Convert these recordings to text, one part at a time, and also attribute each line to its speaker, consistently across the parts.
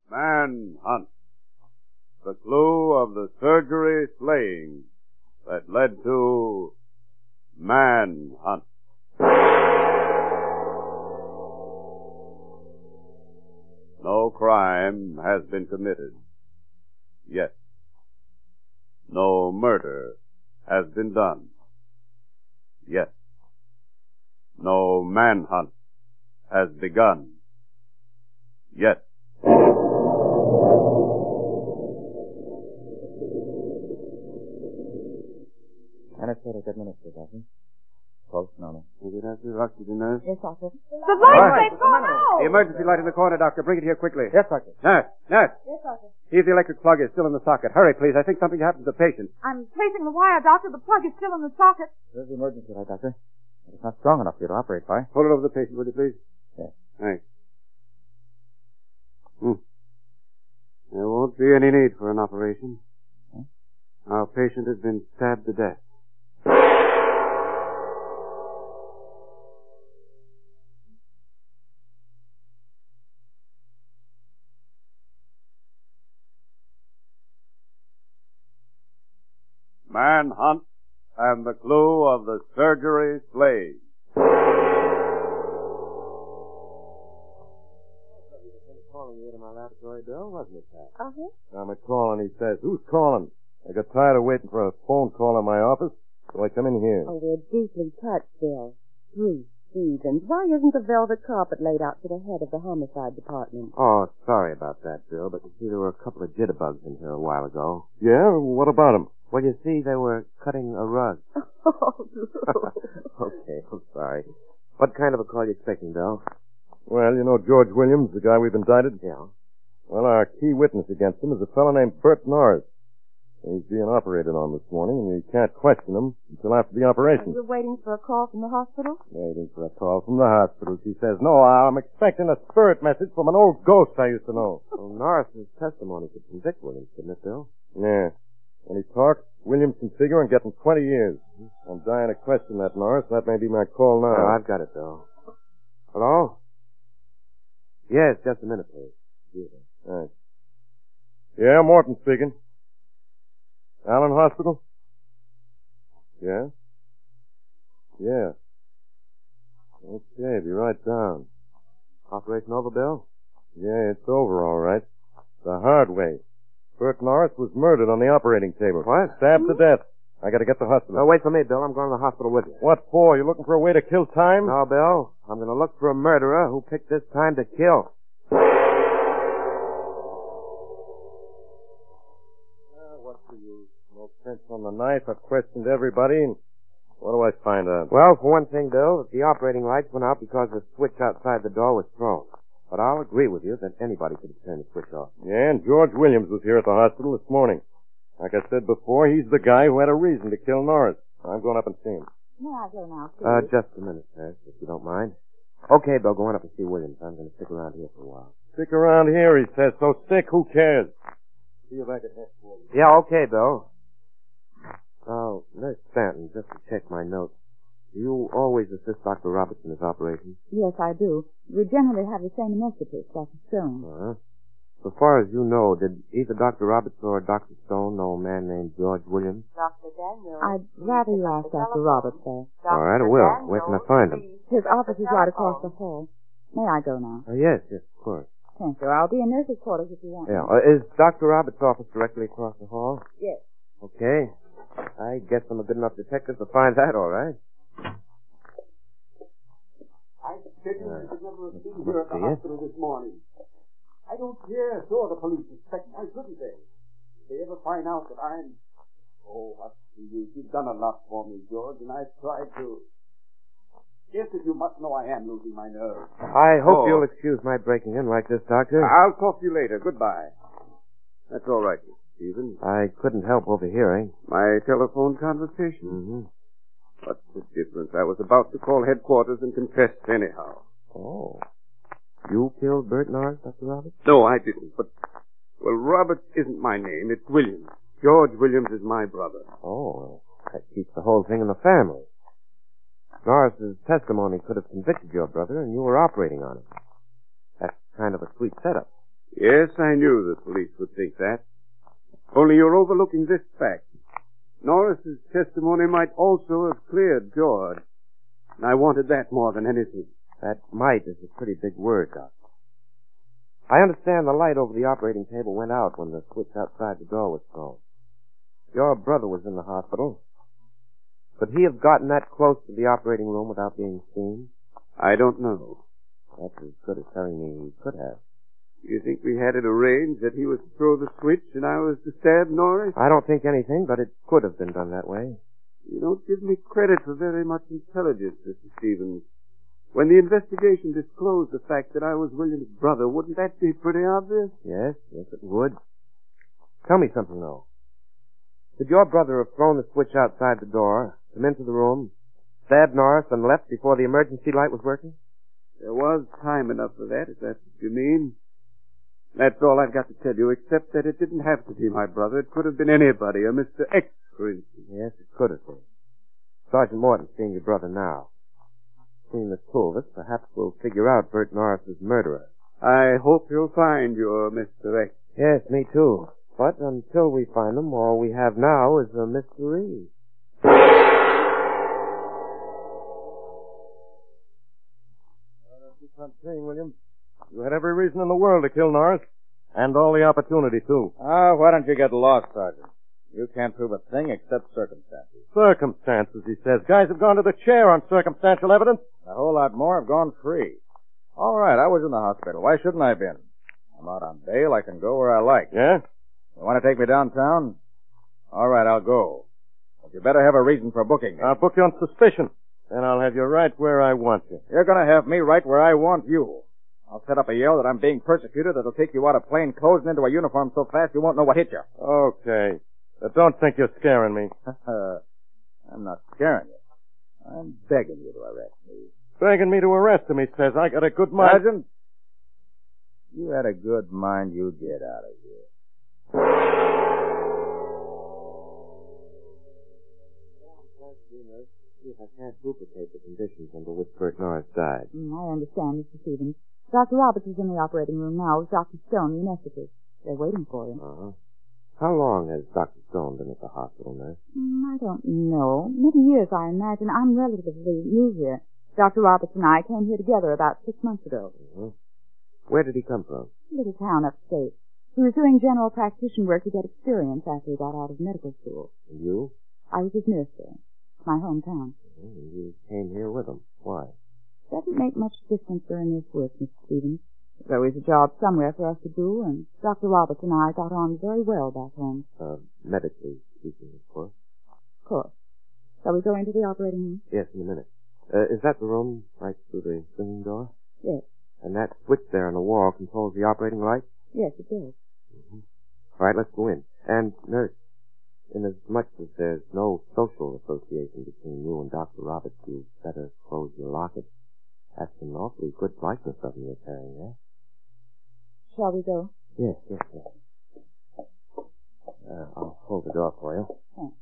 Speaker 1: Manhunt. The clue of the surgery slaying that led to Manhunt. No crime has been committed yet. No murder has been done yet. No manhunt has begun yet.
Speaker 2: Anesthetic administered, Doctor. Pulse normal.
Speaker 1: Is it after oxygen, nurse?
Speaker 3: Yes, Doctor. The light, go now!
Speaker 1: The emergency light in the corner, Doctor. Bring it here quickly.
Speaker 2: Yes, Doctor.
Speaker 1: Nurse!
Speaker 3: Yes, Doctor.
Speaker 1: See if the electric plug is still in the socket. Hurry, please. I think something happened to the patient.
Speaker 3: I'm placing the wire, Doctor. The plug is still in the socket.
Speaker 2: There's the emergency light, Doctor. It's not strong enough for you to operate by.
Speaker 1: Hold it over the patient, will you, please?
Speaker 2: Yes.
Speaker 1: Thanks. There won't be any need for an operation. Our patient has been stabbed to death. Manhunt and the clue of the surgery slaying.
Speaker 4: Calling you to my laboratory, Bill, wasn't it, Pat?
Speaker 3: Uh-huh.
Speaker 4: I'm calling, he says. Who's calling? I got tired of waiting for a phone call in my office, so I come in here.
Speaker 5: Oh, we're deeply touched, Bill. Bruce Stevens, why isn't the velvet carpet laid out for the head of the homicide department?
Speaker 4: Oh, sorry about that, Bill, but you see, there were a couple of jitterbugs in here a while ago. Yeah? What about them? Well, you see, they were cutting a rug.
Speaker 5: Oh,
Speaker 4: Okay, I'm sorry. What kind of a call you expecting, Bill? Well, you know George Williams, the guy we've indicted? Yeah. Well, our key witness against him is a fellow named Bert Norris. He's being operated on this morning, and we can't question him until after the operation.
Speaker 5: You're waiting for a call from the hospital?
Speaker 4: Waiting for a call from the hospital. She says, no, I'm expecting a spirit message from an old ghost I used to know. Well, Norris's testimony could convict Williams, couldn't it, Bill? Yeah. When he talks, Williams can figure on getting 20 years. I'm dying to question that, Norris. That may be my call now.
Speaker 6: Oh, I've got it, Bill. Hello? Yes, just a minute, please.
Speaker 4: Thanks. Yeah, Morton speaking. Allen Hospital? Yeah? Yeah. Okay, be right down.
Speaker 6: Operation over, Bill?
Speaker 4: Yeah, it's over all right. The hard way. Bert Norris was murdered on the operating table.
Speaker 6: What?
Speaker 4: Stabbed to death. I gotta get to the hospital.
Speaker 6: No, wait for me, Bill. I'm going to the hospital with you.
Speaker 4: What for? You looking for a way to kill time?
Speaker 6: No, Bill. I'm going to look for a murderer who picked this time to kill.
Speaker 4: What's the use? No prints on the knife. I've questioned everybody, and what do I find out?
Speaker 6: Well, for one thing, Bill, the operating lights went out because the switch outside the door was thrown. But I'll agree with you that anybody could have turned the switch off.
Speaker 4: Yeah, and George Williams was here at the hospital this morning. Like I said before, he's the guy who had a reason to kill Norris. I'm going up and see him.
Speaker 3: May I go now, please?
Speaker 6: Just a minute, sir, if you don't mind. Okay, Bill, go on up and see Williams. I'm going to stick around here for a while.
Speaker 4: Stick around here, he says. So sick, who cares? See you back at headquarters.
Speaker 6: Yeah, okay, Bill. Oh, Nurse Stanton, just to check my notes. Do you always assist Dr. Roberts in his operations?
Speaker 3: Yes, I do. We generally have the same anesthetist, Dr. Stone.
Speaker 6: Uh-huh. So far as you know, did either Dr. Roberts or Dr. Stone know a man named George Williams?
Speaker 5: Dr. Daniels.
Speaker 3: I'd rather you ask Dr. Roberts, sir.
Speaker 6: All right, I will. Where can I find him?
Speaker 3: His office is right across the hall. May I go now?
Speaker 6: Yes, of course.
Speaker 3: Thank you. I'll be in nurse's quarters if you want.
Speaker 6: Yeah. Is Dr. Roberts' office directly across the hall?
Speaker 3: Yes.
Speaker 6: Okay. I guess I'm a good enough detective to find that, all right.
Speaker 1: I suspect you should never have been here at the hospital this morning. I don't care if all the police suspect. Why shouldn't they? If they ever find out that I'm... Oh, what's the use? You've done a lot for me, George, and I've tried to... Yes, if you must know I am losing my nerve.
Speaker 6: I hope you'll excuse my breaking in like this, Doctor.
Speaker 1: I'll talk to you later. Goodbye. That's all right, Mr. Stevens.
Speaker 6: I couldn't help overhearing.
Speaker 1: My telephone conversation?
Speaker 6: Mm-hmm.
Speaker 1: What's the difference? I was about to call headquarters and confess anyhow.
Speaker 6: Oh. You killed Bert Norris, Dr. Roberts?
Speaker 1: No, I didn't, but... Well, Roberts isn't my name. It's Williams. George Williams is my brother.
Speaker 6: Oh, that keeps the whole thing in the family. Norris's testimony could have convicted your brother, and you were operating on him. That's kind of a sweet setup.
Speaker 1: Yes, I knew the police would think that. Only you're overlooking this fact. Norris's testimony might also have cleared George. And I wanted that more than anything.
Speaker 6: That might is a pretty big word, Doc. I understand the light over the operating table went out when the switch outside the door was thrown. Your brother was in the hospital. Could he have gotten that close to the operating room without being seen?
Speaker 1: I don't know.
Speaker 6: That's as good as telling me he could have.
Speaker 1: You think we had it arranged that he was to throw the switch and I was to stab Norris?
Speaker 6: I don't think anything, but it could have been done that way.
Speaker 1: You don't give me credit for very much intelligence, Mr. Stevens. When the investigation disclosed the fact that I was William's brother, wouldn't that be pretty obvious?
Speaker 6: Yes, it would. Tell me something, though. Could your brother have thrown the switch outside the door, come into the room, stabbed Norris, and left before the emergency light was working?
Speaker 1: There was time enough for that, if that's what you mean. That's all I've got to tell you, except that it didn't have to be my brother. It could have been anybody, a Mr. X, for instance.
Speaker 6: Yes, it could have been. Sergeant Morton's seeing your brother now. Between the two of us, perhaps we'll figure out Bert Norris's murderer.
Speaker 1: I hope you'll find your Mr. X.
Speaker 6: Yes, me too. But until we find him, all we have now is a mystery.
Speaker 4: That's not saying, William. You had every reason in the world to kill Norris. And all the opportunity, too.
Speaker 2: Why don't you get lost, Sergeant? You can't prove a thing except circumstances.
Speaker 4: Circumstances, he says. Guys have gone to the chair on circumstantial evidence.
Speaker 2: A whole lot more have gone free. All right, I was in the hospital. Why shouldn't I have been? I'm out on bail. I can go where I like.
Speaker 4: Yeah?
Speaker 2: You want to take me downtown? All right, I'll go. But you better have a reason for booking me.
Speaker 4: I'll book you on suspicion. Then I'll have you right where I want you.
Speaker 2: You're going to have me right where I want you. I'll set up a yell that I'm being persecuted that'll take you out of plain clothes and into a uniform so fast you won't know what hit you.
Speaker 4: Okay. But don't think you're scaring me.
Speaker 2: I'm not scaring you. I'm begging you to arrest me.
Speaker 4: Begging me to arrest him, he says. I got a good mind.
Speaker 2: Sergeant, you had a good mind, you get out of here.
Speaker 6: See if I can't duplicate the conditions under which Bert Norris died.
Speaker 3: I understand, Mr. Stevens. Dr. Roberts is in the operating room now with Dr. Stone, the anesthetist. They're waiting for him.
Speaker 6: Uh-huh. How long has Dr. Stone been at the hospital, nurse?
Speaker 3: I don't know. Many years, I imagine. I'm relatively new here. Dr. Roberts and I came here together about 6 months ago.
Speaker 6: Mm-hmm. Where did he come from?
Speaker 3: A little town upstate. He was doing general practitioner work to get experience after he got out of medical school.
Speaker 6: And you?
Speaker 3: I was his nurse there. My hometown.
Speaker 6: And you came here with him. Why?
Speaker 3: Doesn't make much difference during this work, Mr. Stevens. There's always a job somewhere for us to do, and Dr. Roberts and I got on very well back home.
Speaker 6: Medically speaking, of course.
Speaker 3: Of course. Shall we go into the operating room?
Speaker 6: Yes, in a minute. Is that the room right through the swinging door?
Speaker 3: Yes.
Speaker 6: And that switch there on the wall controls the operating light?
Speaker 3: Yes, it does.
Speaker 6: Mm-hmm. All right, let's go in. And, nurse, inasmuch as there's no social association between you and Dr. Roberts, you'd better close your locket. That's an awfully good likeness of him you're carrying there.
Speaker 3: Shall we go?
Speaker 6: Yes. I'll hold the door for you.
Speaker 3: Thanks.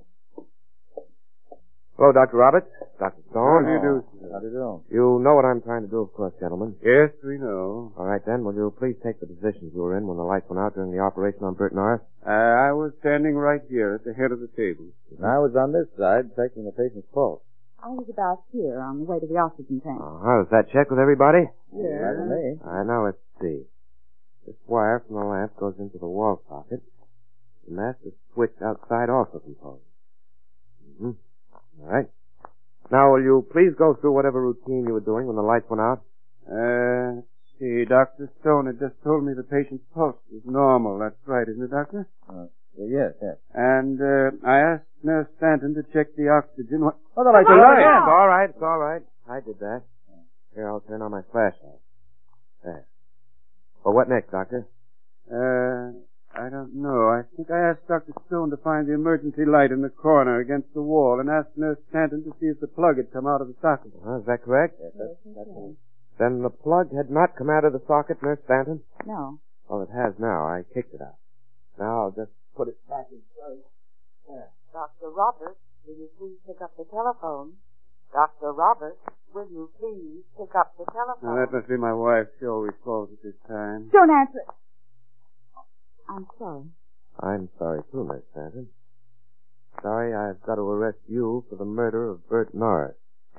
Speaker 6: Hello, Dr. Roberts. Dr. Stone.
Speaker 1: How do you do, sir?
Speaker 2: How do you do?
Speaker 6: You know what I'm trying to do, of course, gentlemen.
Speaker 1: Yes, we know.
Speaker 6: All right, then. Will you please take the positions you were in when the lights went out during the operation on Bert Norris?
Speaker 1: I was standing right here at the head of the table.
Speaker 2: And I was on this side taking the patient's pulse.
Speaker 3: I was about here on the way to the oxygen tank.
Speaker 6: Does that check with everybody?
Speaker 2: Yeah. That's me.
Speaker 6: All right, now let's see. This wire from the lamp goes into the wall socket. The master switch outside also controls it. Mm-hmm. All right. Now, will you please go through whatever routine you were doing when the lights went out?
Speaker 1: Let's see. Dr. Stone had just told me the patient's pulse was normal. That's right, isn't it, Doctor?
Speaker 2: Yes.
Speaker 1: And I asked Nurse Stanton to check the oxygen.
Speaker 2: Oh, the lights
Speaker 6: It's
Speaker 2: are on again.
Speaker 6: It's all right. I did that. Here, I'll turn on my flashlight. There. Well, what next, Doctor?
Speaker 1: I don't know. I think I asked Dr. Stone to find the emergency light in the corner against the wall and asked Nurse Stanton to see if the plug had come out of the socket.
Speaker 6: Is that correct?
Speaker 3: Yes, that's right.
Speaker 6: Then the plug had not come out of the socket, Nurse Stanton?
Speaker 3: No.
Speaker 6: Well, it has now. I kicked it out. Now I'll just put it back in place.
Speaker 5: There. Dr. Roberts, will you please pick up the telephone? Dr. Roberts, will you please pick up the telephone?
Speaker 1: Now, that must be my wife. She always calls at this time.
Speaker 3: Don't answer it. I'm sorry.
Speaker 6: I'm sorry, too, Miss Stanton. Sorry I've got to arrest you for the murder of Bert Norris.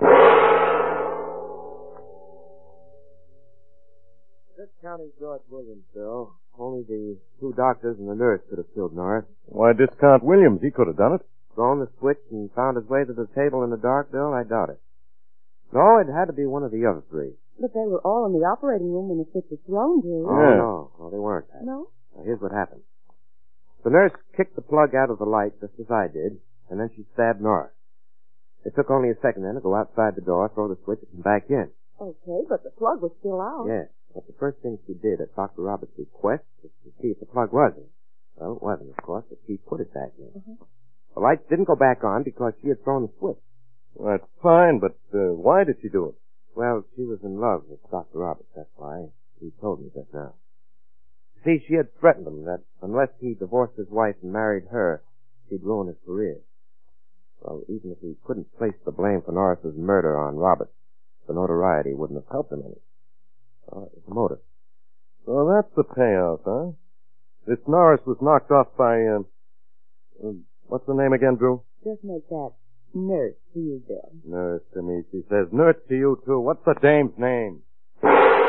Speaker 6: This county's George Williams, Bill. Only the 2 doctors and the nurse could have killed Norris.
Speaker 4: Why, discount Williams. He could have done it.
Speaker 6: Thrown the switch and found his way to the table in the dark, Bill? I doubt it. No, it had to be one of the other 3.
Speaker 5: But they were all in the operating room when the switch was thrown, Drew.
Speaker 6: Oh,
Speaker 4: Yeah.
Speaker 6: no, they weren't.
Speaker 5: No?
Speaker 6: Now, here's what happened. The nurse kicked the plug out of the light just as I did, and then she stabbed Norris. It took only a second then to go outside the door, throw the switch, and come back in.
Speaker 5: Okay, but the plug was still out.
Speaker 6: Yes, but the first thing she did at Dr. Roberts' request was to see if the plug was in. Well, it wasn't, of course, but she put it back in. The lights didn't go back on because she had thrown the switch.
Speaker 4: Well, that's fine, but why did she do it?
Speaker 6: Well, she was in love with Dr. Roberts, that's why. He told me just now. See, she had threatened him that unless he divorced his wife and married her, she'd ruin his career. Well, even if he couldn't place the blame for Norris's murder on Roberts, the notoriety wouldn't have helped him any. Well, it was the motive.
Speaker 4: So that's the payoff, huh? This Norris was knocked off by, what's the name again, Drew?
Speaker 5: Just make that nurse to you, Bill.
Speaker 4: Nurse to me. She says nurse to you, too. What's the dame's name?